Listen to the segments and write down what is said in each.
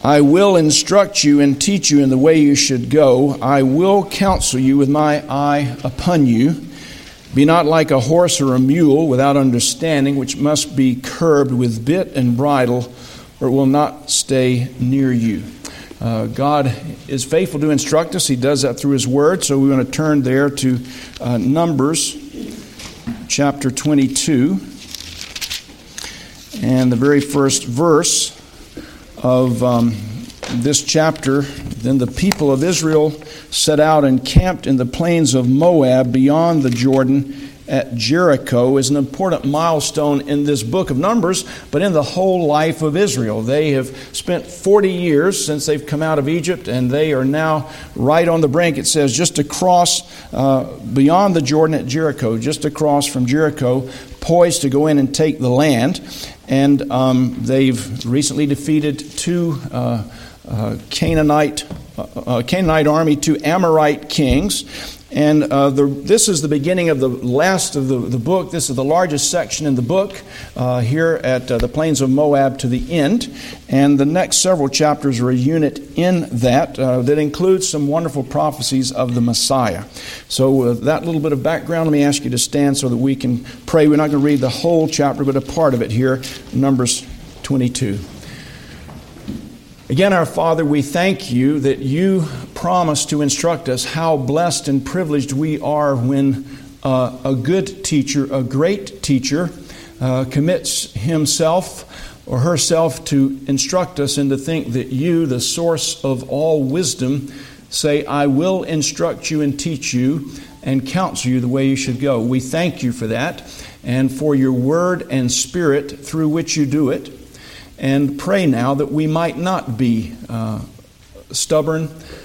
I will instruct you and teach you in the way you should go. I will counsel you with my eye upon you. Be not like a horse or a mule without understanding, which must be curbed with bit and bridle, or it will not stay near you. God is faithful to instruct us. He does that through His Word. So we want to turn there to Numbers chapter 22. And the very first verse of this chapter, then the people of Israel set out and camped in the plains of Moab beyond the Jordan at Jericho, is an important milestone in this book of Numbers, but in the whole life of Israel. They have spent 40 years since they've come out of Egypt, and they are now right on the brink. It says just across beyond the Jordan at Jericho, just across from Jericho, poised to go in and take the land. And they've recently defeated two Canaanite army, two Amorite kings. And this is the beginning of the last of the book. This is the largest section in the book here at the plains of Moab to the end. And the next several chapters are a unit in that includes some wonderful prophecies of the Messiah. So with that little bit of background, let me ask you to stand so that we can pray. We're not going to read the whole chapter, but a part of it here, Numbers 22. Again, our Father, we thank you that you promise to instruct us. How blessed and privileged we are when a good teacher, a great teacher, commits himself or herself to instruct us and to think that you, the source of all wisdom, say, I will instruct you and teach you and counsel you the way you should go. We thank you for that and for your word and spirit through which you do it. And pray now that we might not be stubborn,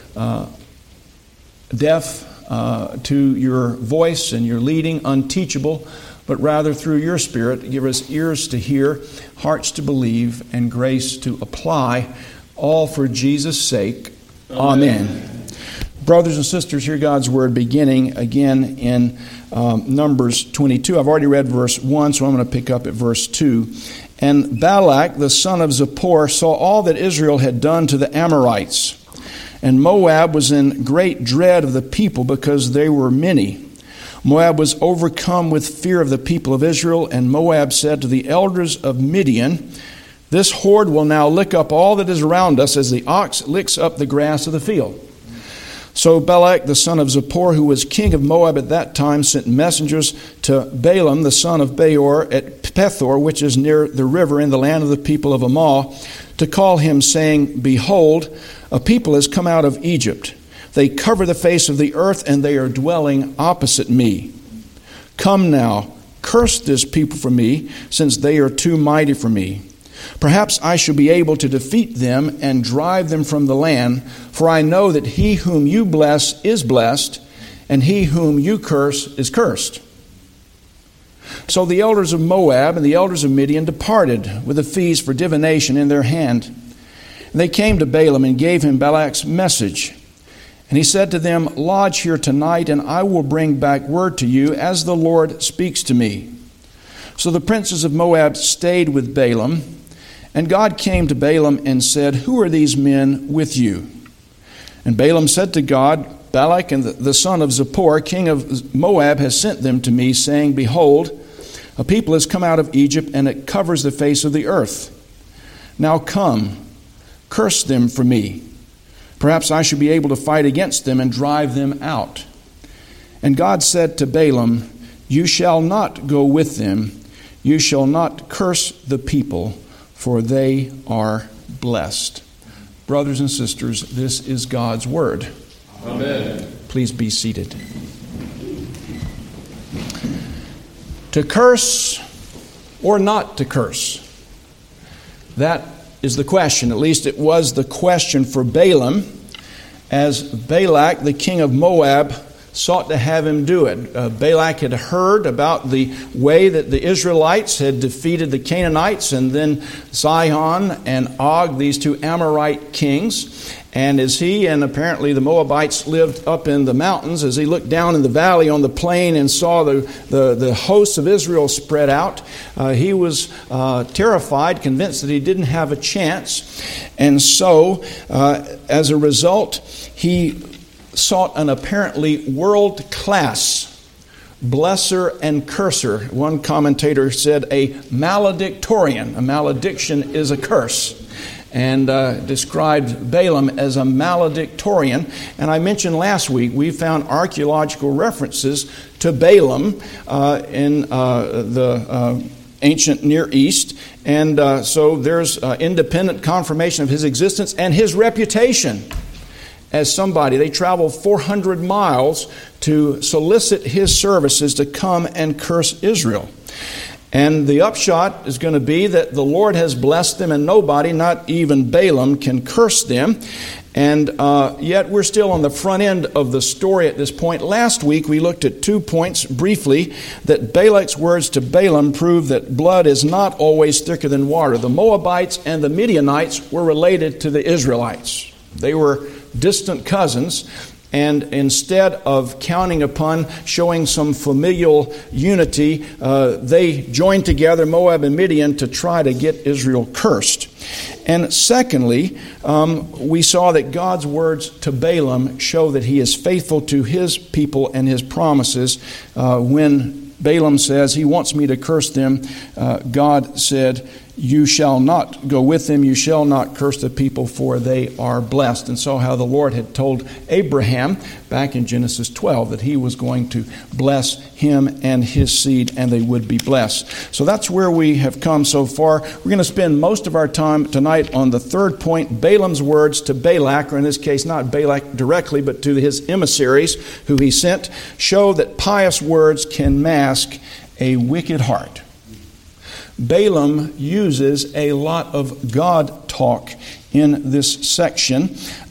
deaf to your voice and your leading, unteachable, but rather through your Spirit, give us ears to hear, hearts to believe, and grace to apply, all for Jesus' sake. Amen. Brothers and sisters, hear God's Word beginning again in Numbers 22. I've already read verse 1, so I'm going to pick up at verse 2. And Balak, the son of Zippor, saw all that Israel had done to the Amorites. And Moab was in great dread of the people because they were many. Moab was overcome with fear of the people of Israel, and Moab said to the elders of Midian, this horde will now lick up all that is around us as the ox licks up the grass of the field. So Balak, the son of Zippor, who was king of Moab at that time, sent messengers to Balaam, the son of Beor, at Pethor, which is near the river in the land of the people of Ammon, to call him, saying, behold, a people has come out of Egypt. They cover the face of the earth, and they are dwelling opposite me. Come now, curse this people for me, since they are too mighty for me. Perhaps I shall be able to defeat them and drive them from the land, for I know that he whom you bless is blessed, and he whom you curse is cursed. So the elders of Moab and the elders of Midian departed with the fees for divination in their hand. And they came to Balaam and gave him Balak's message. And he said to them, lodge here tonight, and I will bring back word to you as the Lord speaks to me. So the princes of Moab stayed with Balaam. And God came to Balaam and said, who are these men with you? And Balaam said to God, Balak and the son of Zippor, king of Moab, has sent them to me, saying, behold, a people has come out of Egypt, and it covers the face of the earth. Now come, curse them for me. Perhaps I shall be able to fight against them and drive them out. And God said to Balaam, you shall not go with them. You shall not curse the people, for they are blessed. Brothers and sisters, this is God's Word. Amen. Please be seated. To curse or not to curse? That is the question. At least it was the question for Balaam, as Balak, the king of Moab, sought to have him do it. Balak had heard about the way that the Israelites had defeated the Canaanites and then Sihon and Og, these two Amorite kings. And as he and apparently the Moabites lived up in the mountains, as he looked down in the valley on the plain and saw the hosts of Israel spread out, he was terrified, convinced that he didn't have a chance. And so, as a result, he sought an apparently world-class blesser and curser. One commentator said a maledictorian. A malediction is a curse. And described Balaam as a maledictorian. And I mentioned last week we found archaeological references to Balaam in the ancient Near East. And so there's independent confirmation of his existence and his reputation as somebody. They traveled 400 miles to solicit his services to come and curse Israel. And the upshot is going to be that the Lord has blessed them and nobody, not even Balaam, can curse them. And yet we're still on the front end of the story at this point. Last week we looked at 2 points briefly, that Balak's words to Balaam prove that blood is not always thicker than water. The Moabites and the Midianites were related to the Israelites. They were distant cousins. And instead of counting upon showing some familial unity, they joined together, Moab and Midian, to try to get Israel cursed. And secondly, we saw that God's words to Balaam show that he is faithful to his people and his promises. When Balaam says he wants me to curse them, God said, "You shall not go with them, you shall not curse the people, for they are blessed." And so how the Lord had told Abraham back in Genesis 12 that he was going to bless him and his seed, and they would be blessed. So that's where we have come so far. We're going to spend most of our time tonight on the third point, Balaam's words to Balak, or in this case not Balak directly, but to his emissaries who he sent, show that pious words can mask a wicked heart. Balaam uses a lot of God talk in this section.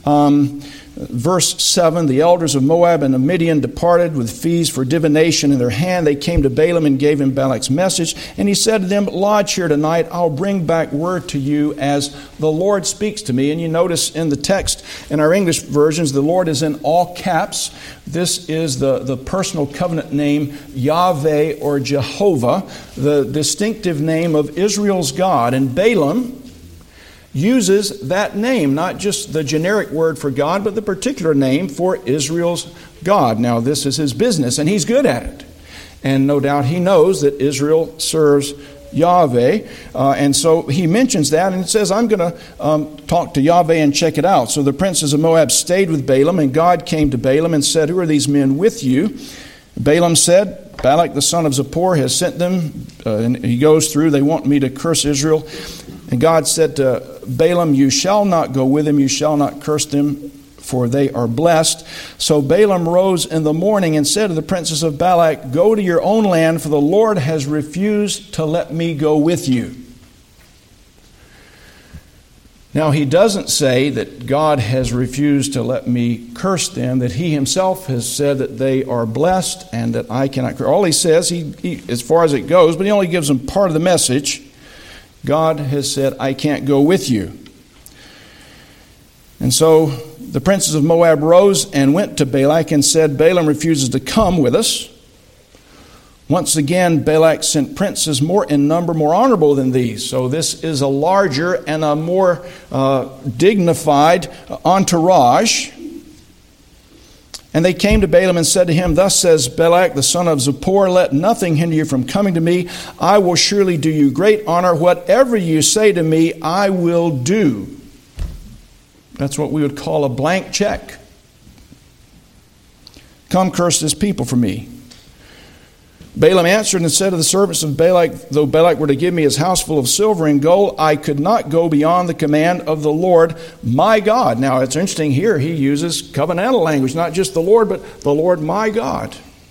Verse 7, the elders of Moab and of Midian departed with fees for divination in their hand. They came to Balaam and gave him Balak's message. And he said to them, "Lodge here tonight. I'll bring back word to you as the Lord speaks to me." And you notice in the text, in our English versions, the Lord is in all caps. This is the personal covenant name Yahweh or Jehovah, the distinctive name of Israel's God. And Balaam uses that name, not just the generic word for God, but the particular name for Israel's God. Now, this is his business, and he's good at it. And no doubt he knows that Israel serves Yahweh. And so he mentions that, and it says, I'm going to talk to Yahweh and check it out. So the princes of Moab stayed with Balaam, and God came to Balaam and said, "Who are these men with you?" Balaam said, "Balak the son of Zippor has sent them." And he goes through, they want me to curse Israel. And God said to Balaam, "You shall not go with them, you shall not curse them, for they are blessed." So Balaam rose in the morning and said to the princes of Balak, "Go to your own land, for the Lord has refused to let me go with you." Now, he doesn't say that God has refused to let me curse them, that he himself has said that they are blessed and that I cannot curse. All he says, he as far as it goes, but he only gives them part of the message. God has said, "I can't go with you." And so the princes of Moab rose and went to Balak and said, "Balaam refuses to come with us." Once again, Balak sent princes more in number, more honorable than these. So this is a larger and a more dignified entourage. And they came to Balaam and said to him, "Thus says Balak, the son of Zippor, let nothing hinder you from coming to me. I will surely do you great honor. Whatever you say to me, I will do." That's what we would call a blank check. "Come curse this people for me." Balaam answered and said to the servants of Balak, "Though Balak were to give me his house full of silver and gold, I could not go beyond the command of the Lord my God." Now it's interesting here, he uses covenantal language, not just the Lord, but the Lord my God,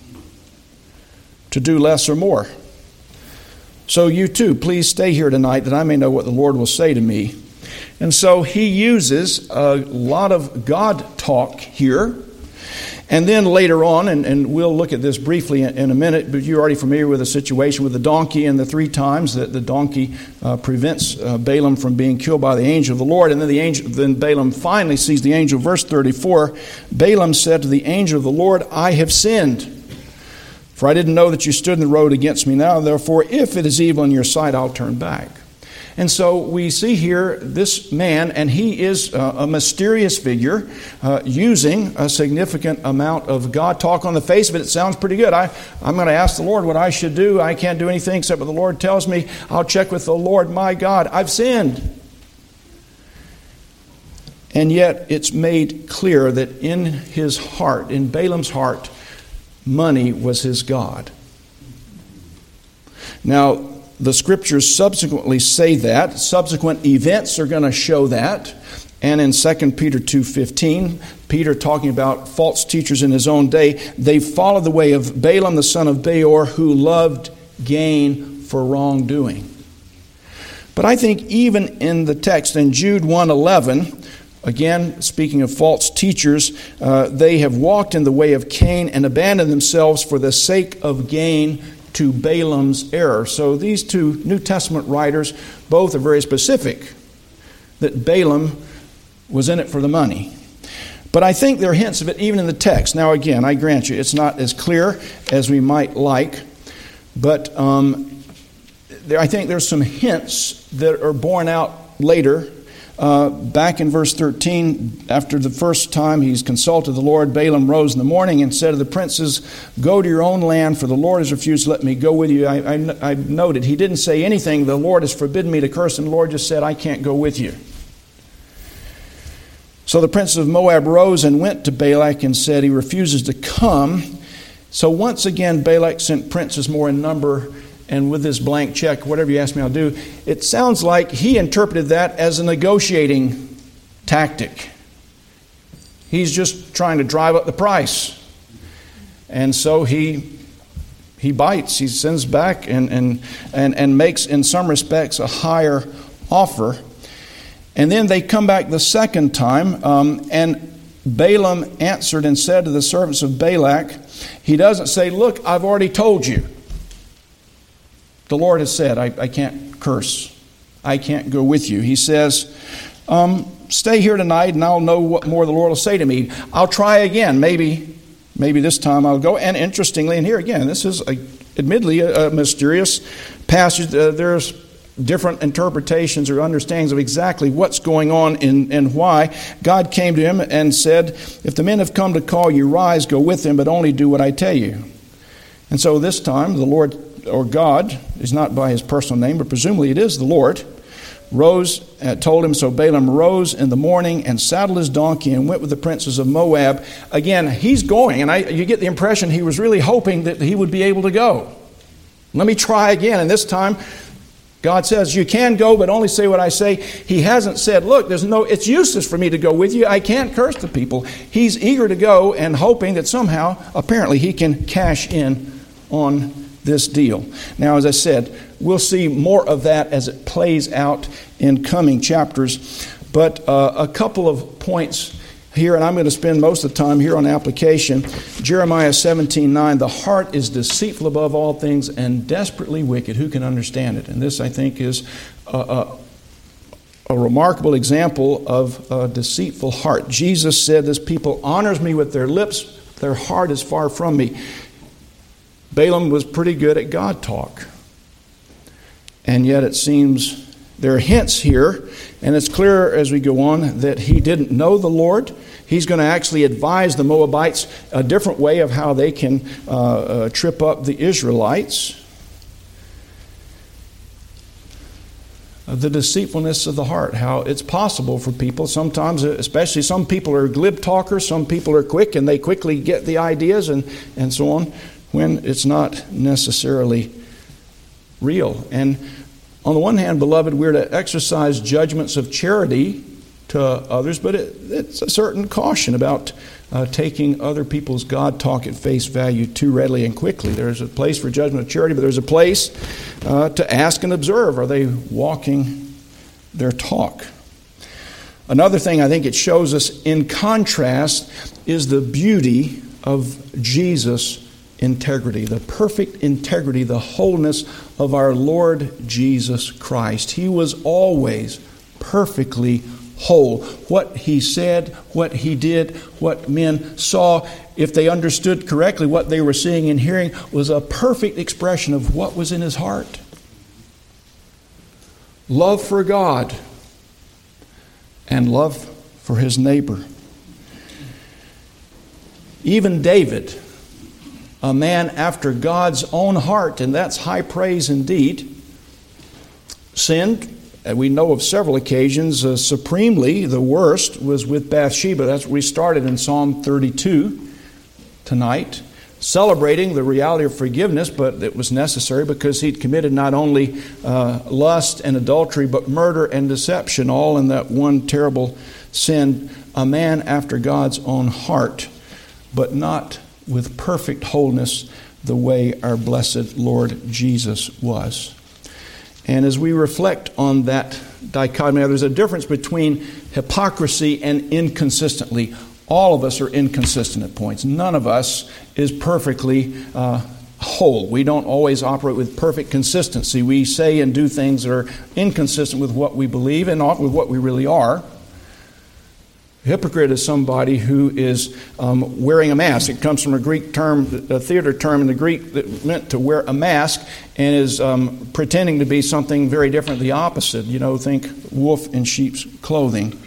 to do less or more. "So you too, please stay here tonight, that I may know what the Lord will say to me." And so he uses a lot of God talk here. And then later on, and we'll look at this briefly in a minute, but you're already familiar with the situation with the donkey and the 3 times that the donkey prevents Balaam from being killed by the angel of the Lord. And then Balaam finally sees the angel. Verse 34, Balaam said to the angel of the Lord, I have sinned, for I didn't know that you stood in the road against me. Now, therefore, if it is evil in your sight, I'll turn back. And so we see here this man, and he is a mysterious figure, using a significant amount of God talk. On the face of it, it sounds pretty good. I'm going to ask the Lord what I should do. I can't do anything except what the Lord tells me. I'll check with the Lord, my God. I've sinned. And yet it's made clear that in his heart, in Balaam's heart, money was his God. Now, the scriptures subsequently say that. Subsequent events are going to show that. And in 2 Peter 2:15, Peter talking about false teachers in his own day, they followed the way of Balaam the son of Beor, who loved gain for wrongdoing. But I think even in the text in Jude 1:11, again, speaking of false teachers, they have walked in the way of Cain and abandoned themselves for the sake of gain to Balaam's error. So these 2 New Testament writers both are very specific that Balaam was in it for the money. But I think there are hints of it even in the text. Now again, I grant you, it's not as clear as we might like, but I think there's some hints that are borne out later. Back in verse 13, after the first time he's consulted the Lord, Balaam rose in the morning and said to the princes, go to your own land, for the Lord has refused to let me go with you. I noted, he didn't say anything, the Lord has forbidden me to curse, and the Lord just said, I can't go with you. So the princes of Moab rose and went to Balak and said, he refuses to come. So once again, Balak sent princes more in number, and with this blank check, whatever you ask me, I'll do. It sounds like he interpreted that as a negotiating tactic. He's just trying to drive up the price. And so he bites. He sends back and makes, in some respects, a higher offer. And then they come back the second time, and Balaam answered and said to the servants of Balak, he doesn't say, look, I've already told you. The Lord has said, I can't curse. I can't go with you. He says, stay here tonight and I'll know what more the Lord will say to me. I'll try again. Maybe this time I'll go. And interestingly, and here again, this is admittedly a mysterious passage. There's different interpretations or understandings of exactly what's going on and why. God came to him and said, if the men have come to call you, rise, go with them, but only do what I tell you. And so this time the Lord, or God, is not by his personal name, but presumably it is the Lord, told him. So Balaam rose in the morning and saddled his donkey and went with the princes of Moab. Again, he's going, and you get the impression he was really hoping that he would be able to go. Let me try again, and this time God says, you can go, but only say what I say. He hasn't said, look, it's useless for me to go with you. I can't curse the people. He's eager to go and hoping that somehow, apparently, he can cash in on this deal. Now, as I said, we'll see more of that as it plays out in coming chapters. But a couple of points here, and I'm going to spend most of the time here on application. Jeremiah 17:9, the heart is deceitful above all things and desperately wicked. Who can understand it? And this, I think, is a remarkable example of a deceitful heart. Jesus said, this people honors me with their lips, their heart is far from me. Balaam was pretty good at God talk. And yet it seems there are hints here, and it's clear as we go on that he didn't know the Lord. He's going to actually advise the Moabites a different way of how they can trip up the Israelites. The deceitfulness of the heart, how it's possible for people sometimes, especially some people are glib talkers, some people are quick and they quickly get the ideas and so on, when it's not necessarily real. And on the one hand, beloved, we're to exercise judgments of charity to others, but it's a certain caution about taking other people's God talk at face value too readily and quickly. There's a place for judgment of charity, but there's a place to ask and observe. Are they walking their talk? Another thing I think it shows us in contrast is the beauty of Jesus' integrity, the perfect integrity, the wholeness of our Lord Jesus Christ. He was always perfectly whole. What he said, what he did, what men saw, if they understood correctly what they were seeing and hearing, was a perfect expression of what was in his heart. Love for God and love for his neighbor. Even David, a man after God's own heart, and that's high praise indeed, sinned. And we know of several occasions. Supremely, the worst was with Bathsheba. That's what we started in Psalm 32 tonight, celebrating the reality of forgiveness, but it was necessary because he'd committed not only lust and adultery, but murder and deception, all in that one terrible sin. A man after God's own heart, but not with perfect wholeness the way our blessed Lord Jesus was. And as we reflect on that dichotomy, there's a difference between hypocrisy and inconsistently. All of us are inconsistent at points. None of us is perfectly whole. We don't always operate with perfect consistency. We say and do things that are inconsistent with what we believe and not with what we really are. A hypocrite is somebody who is wearing a mask. It comes from a Greek term, a theater term in the Greek that meant to wear a mask, and is pretending to be something very different, the opposite. Think wolf in sheep's clothing.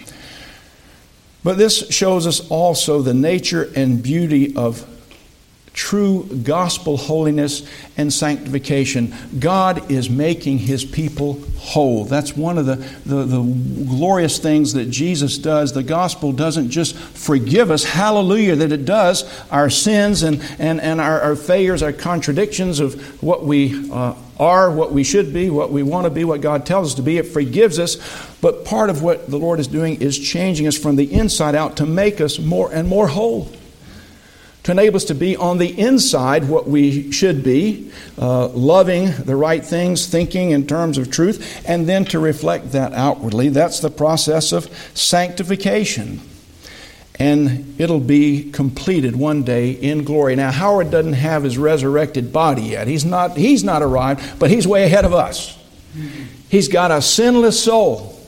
But this shows us also the nature and beauty of true gospel holiness and sanctification. God is making his people whole. That's one of the glorious things that Jesus does. The gospel doesn't just forgive us, hallelujah, that it does, our sins and our failures, our contradictions of what we are, what we should be, what we want to be, what God tells us to be. It forgives us. But part of what the Lord is doing is changing us from the inside out to make us more and more whole. To enable us to be on the inside what we should be, loving the right things, thinking in terms of truth, and then to reflect that outwardly. That's the process of sanctification. And it'll be completed one day in glory. Now, Howard doesn't have his resurrected body yet. He's not arrived, but he's way ahead of us. He's got a sinless soul.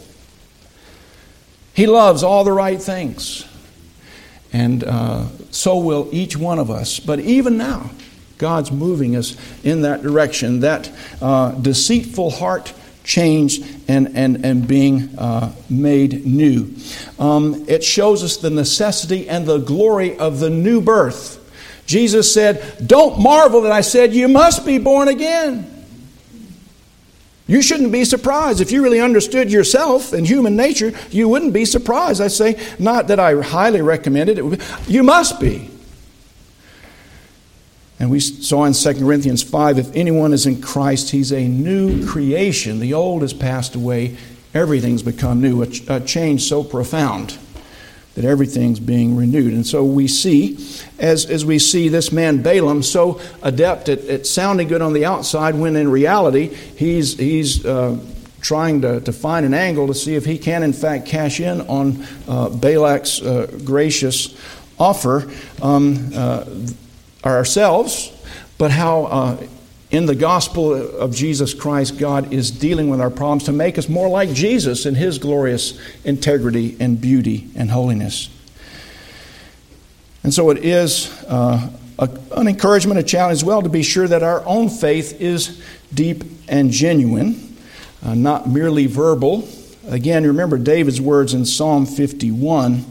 He loves all the right things. And so will each one of us. But even now, God's moving us in that direction. That deceitful heart changed and being made new. It shows us the necessity and the glory of the new birth. Jesus said, "Don't marvel that I said you must be born again." You shouldn't be surprised. If you really understood yourself and human nature, you wouldn't be surprised. I say, not that I highly recommend it. You must be. And we saw in 2 Corinthians 5, if anyone is in Christ, he's a new creation. The old has passed away. Everything's become new. A change so profound that everything's being renewed. And so we see, as we see this man Balaam so adept at sounding good on the outside, when in reality he's trying to find an angle to see if he can in fact cash in on Balak's gracious offer ourselves, but how in the gospel of Jesus Christ, God is dealing with our problems to make us more like Jesus in his glorious integrity and beauty and holiness. And so it is an encouragement, a challenge as well, to be sure that our own faith is deep and genuine, not merely verbal. Again, remember David's words in Psalm 51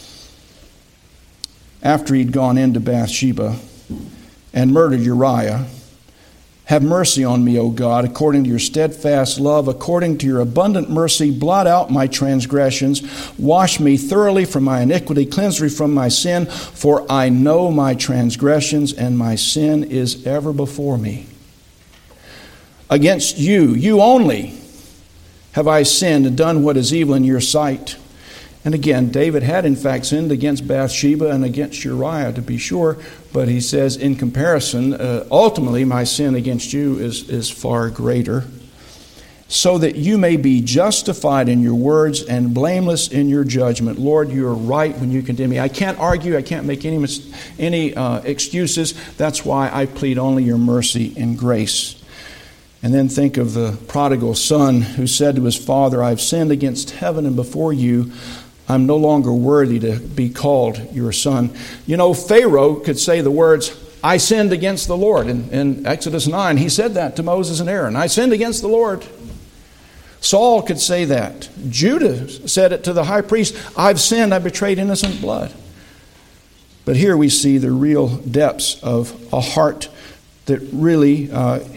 after he'd gone into Bathsheba and murdered Uriah. "Have mercy on me, O God, according to your steadfast love, according to your abundant mercy, blot out my transgressions. Wash me thoroughly from my iniquity, cleanse me from my sin, for I know my transgressions, and my sin is ever before me. Against you, you only, have I sinned and done what is evil in your sight." And again, David had in fact sinned against Bathsheba and against Uriah, to be sure, but he says in comparison, ultimately my sin against you is far greater. so that you may be justified in your words and blameless in your judgment. Lord, you are right when you condemn me. I can't argue. I can't make any excuses. That's why I plead only your mercy and grace. And then think of the prodigal son who said to his father, I've sinned against heaven and before you. I'm no longer worthy to be called your son. You know, Pharaoh could say the words, I sinned against the Lord. In Exodus 9, he said that to Moses and Aaron. I sinned against the Lord. Saul could say that. Judah said it to the high priest, I've sinned, I betrayed innocent blood. But here we see the real depths of a heart that really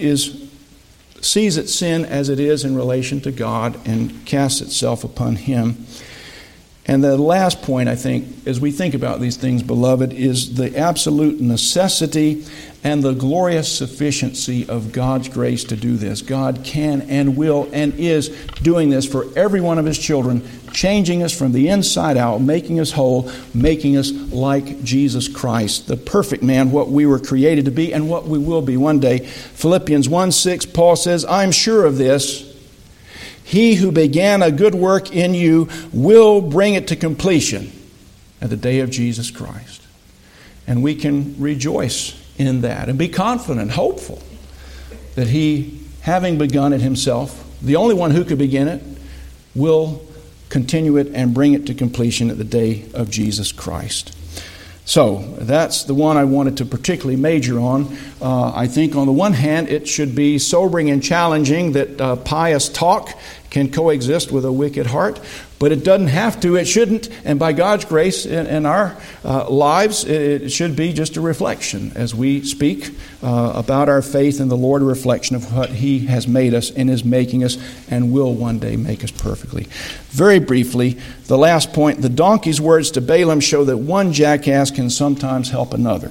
sees its sin as it is in relation to God and casts itself upon Him. And the last point, I think, as we think about these things, beloved, is the absolute necessity and the glorious sufficiency of God's grace to do this. God can and will and is doing this for every one of His children, changing us from the inside out, making us whole, making us like Jesus Christ, the perfect man, what we were created to be and what we will be one day. Philippians 1:6, Paul says, I'm sure of this. He who began a good work in you will bring it to completion at the day of Jesus Christ. And we can rejoice in that and be confident, hopeful, that He, having begun it Himself, the only one who could begin it, will continue it and bring it to completion at the day of Jesus Christ. So that's the one I wanted to particularly major on. I think on the one hand, it should be sobering and challenging that pious talk can coexist with a wicked heart, but it doesn't have to, it shouldn't, and by God's grace in our lives, it should be just a reflection as we speak about our faith in the Lord, a reflection of what He has made us and is making us and will one day make us perfectly. Very briefly, the last point, the donkey's words to Balaam show that one jackass can sometimes help another.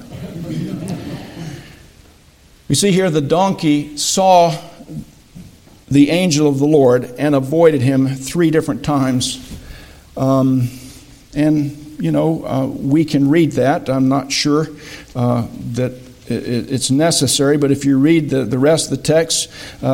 We see here the donkey saw the angel of the Lord and avoided him 3 different times. We can read that. I'm not sure that it's necessary, but if you read the rest of the text,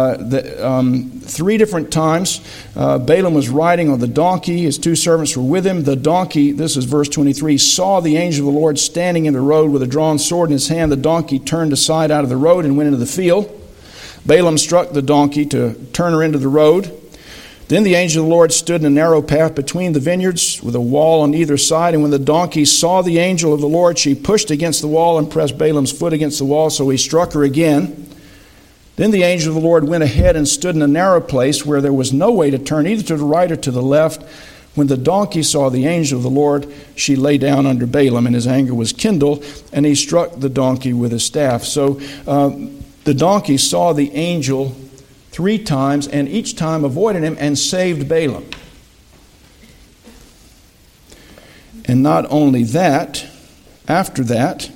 3 different times Balaam was riding on the donkey. His 2 servants were with him. The donkey, this is verse 23, saw the angel of the Lord standing in the road with a drawn sword in his hand. The donkey turned aside out of the road and went into the field. Balaam struck the donkey to turn her into the road. Then the angel of the Lord stood in a narrow path between the vineyards with a wall on either side. And when the donkey saw the angel of the Lord, she pushed against the wall and pressed Balaam's foot against the wall, so he struck her again. Then the angel of the Lord went ahead and stood in a narrow place where there was no way to turn either to the right or to the left. When the donkey saw the angel of the Lord, she lay down under Balaam, and his anger was kindled, and he struck the donkey with his staff. So the donkey saw the angel 3 times and each time avoided him and saved Balaam. And not only that, after that,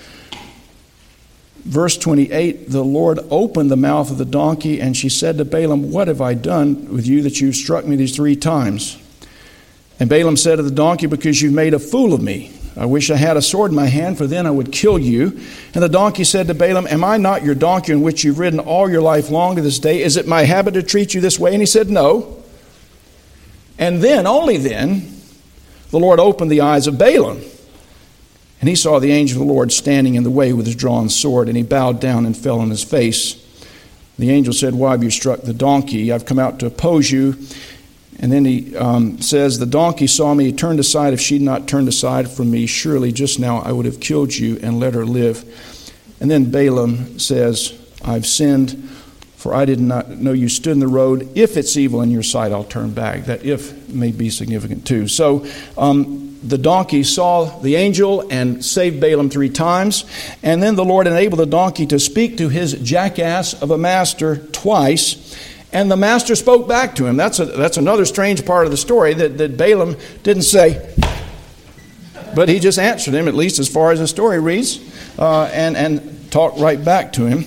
verse 28, the Lord opened the mouth of the donkey and she said to Balaam, what have I done with you that you've struck me these 3 times? And Balaam said to the donkey, because you've made a fool of me. I wish I had a sword in my hand, for then I would kill you. And the donkey said to Balaam, am I not your donkey in which you've ridden all your life long to this day? Is it my habit to treat you this way? And he said, no. And then, only then, the Lord opened the eyes of Balaam. And he saw the angel of the Lord standing in the way with his drawn sword, and he bowed down and fell on his face. The angel said, why have you struck the donkey? I've come out to oppose you. And then he says, the donkey saw me, he turned aside. If she'd not turned aside from me, surely just now I would have killed you and let her live. And then Balaam says, I've sinned, for I did not know you stood in the road. If it's evil in your sight, I'll turn back. That if may be significant too. So the donkey saw the angel and saved Balaam 3 times. And then the Lord enabled the donkey to speak to his jackass of a master twice. And the master spoke back to him. That's another strange part of the story that Balaam didn't say, but he just answered him, at least as far as the story reads, and talked right back to him.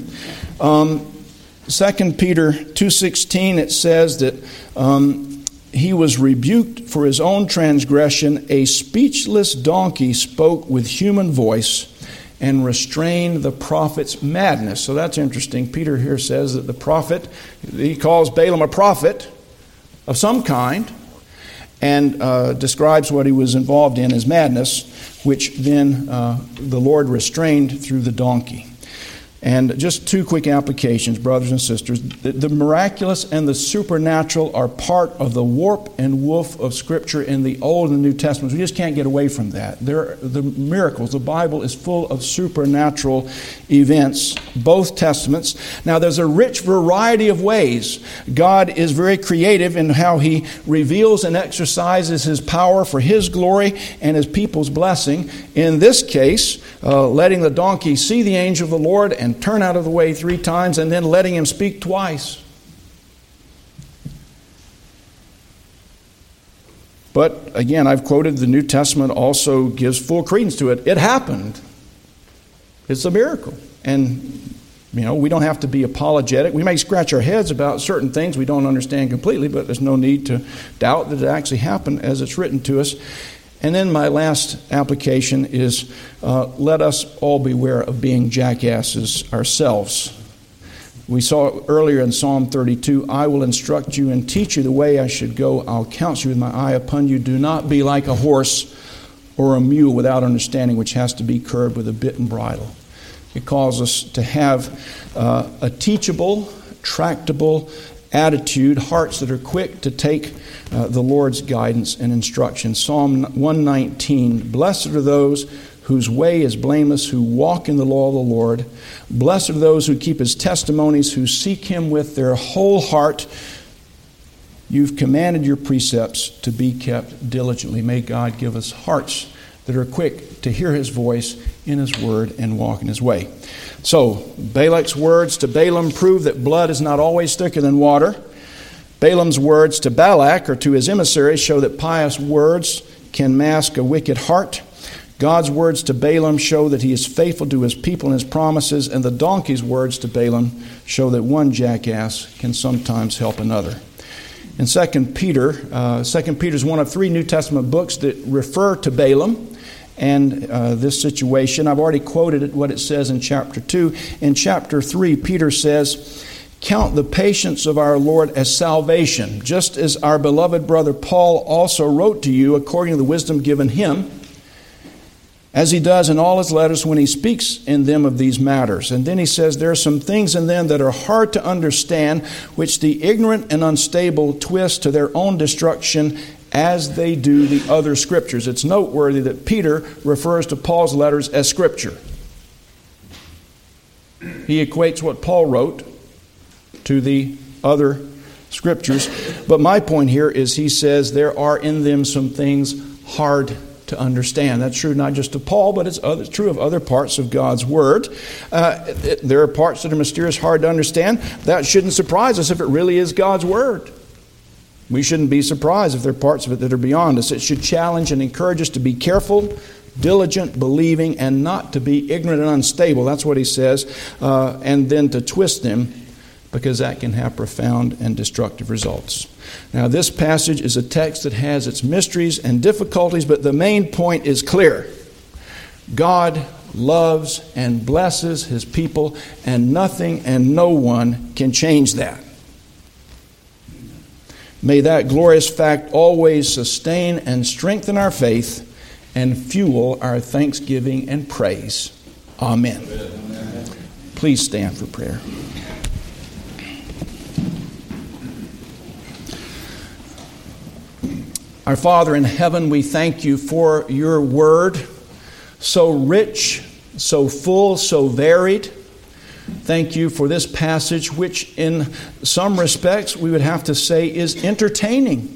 2 Peter 2:16, it says that he was rebuked for his own transgression. A speechless donkey spoke with human voice, and restrained the prophet's madness. So that's interesting. Peter here says that the prophet, he calls Balaam a prophet of some kind, and describes what he was involved in as madness, which then the Lord restrained through the donkey. And just two quick applications, brothers and sisters. The miraculous and the supernatural are part of the warp and woof of Scripture in the Old and New Testaments. We just can't get away from that. The miracles, the Bible is full of supernatural events, both Testaments. Now, there's a rich variety of ways. God is very creative in how He reveals and exercises His power for His glory and His people's blessing. In this case, letting the donkey see the angel of the Lord and turn out of the way 3 times, and then letting him speak twice. But again, I've quoted the New Testament also gives full credence to it. It happened. It's a miracle. And, we don't have to be apologetic. We may scratch our heads about certain things we don't understand completely, but there's no need to doubt that it actually happened as it's written to us. And then my last application is let us all beware of being jackasses ourselves. We saw earlier in Psalm 32, I will instruct you and teach you the way I should go. I'll counsel you with my eye upon you. Do not be like a horse or a mule without understanding, which has to be curbed with a bit and bridle. It calls us to have a teachable, tractable attitude, hearts that are quick to take the Lord's guidance and instruction. Psalm 119, blessed are those whose way is blameless, who walk in the law of the Lord. Blessed are those who keep His testimonies, who seek Him with their whole heart. You've commanded your precepts to be kept diligently. May God give us hearts that are quick to hear His voice in His word and walk in His way. So, Balak's words to Balaam prove that blood is not always thicker than water. Balaam's words to Balak, or to his emissaries, show that pious words can mask a wicked heart. God's words to Balaam show that He is faithful to His people and His promises, and the donkey's words to Balaam show that one jackass can sometimes help another. In 2 Peter is one of 3 New Testament books that refer to Balaam and this situation. I've already quoted what it says in chapter 2. In chapter 3, Peter says, count the patience of our Lord as salvation, just as our beloved brother Paul also wrote to you according to the wisdom given him, as he does in all his letters when he speaks in them of these matters. And then he says, there are some things in them that are hard to understand, which the ignorant and unstable twist to their own destruction, as they do the other scriptures. It's noteworthy that Peter refers to Paul's letters as scripture. He equates what Paul wrote to the other scriptures. But my point here is he says there are in them some things hard to understand. That's true not just of Paul, but it's true of other parts of God's Word. There are parts that are mysterious, hard to understand. That shouldn't surprise us if it really is God's Word. We shouldn't be surprised if there are parts of it that are beyond us. It should challenge and encourage us to be careful, diligent, believing, and not to be ignorant and unstable. That's what he says. And then to twist them, because that can have profound and destructive results. Now, this passage is a text that has its mysteries and difficulties, but the main point is clear. God loves and blesses His people, and nothing and no one can change that. May that glorious fact always sustain and strengthen our faith and fuel our thanksgiving and praise. Amen. Amen. Please stand for prayer. Our Father in heaven, we thank You for Your Word, so rich, so full, so varied. Thank You for this passage, which in some respects we would have to say is entertaining.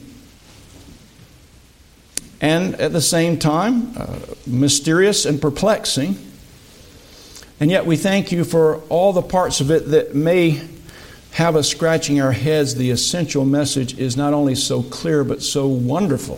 And at the same time, mysterious and perplexing. And yet we thank You for all the parts of it that may have us scratching our heads. The essential message is not only so clear, but so wonderful.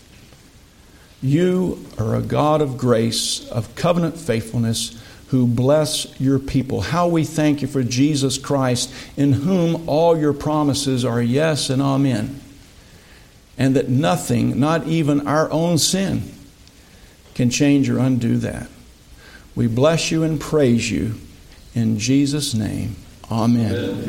You are a God of grace, of covenant faithfulness, who bless Your people. How we thank You for Jesus Christ, in whom all Your promises are yes and amen. And that nothing, not even our own sin, can change or undo that. We bless you and praise you. In Jesus' name, amen.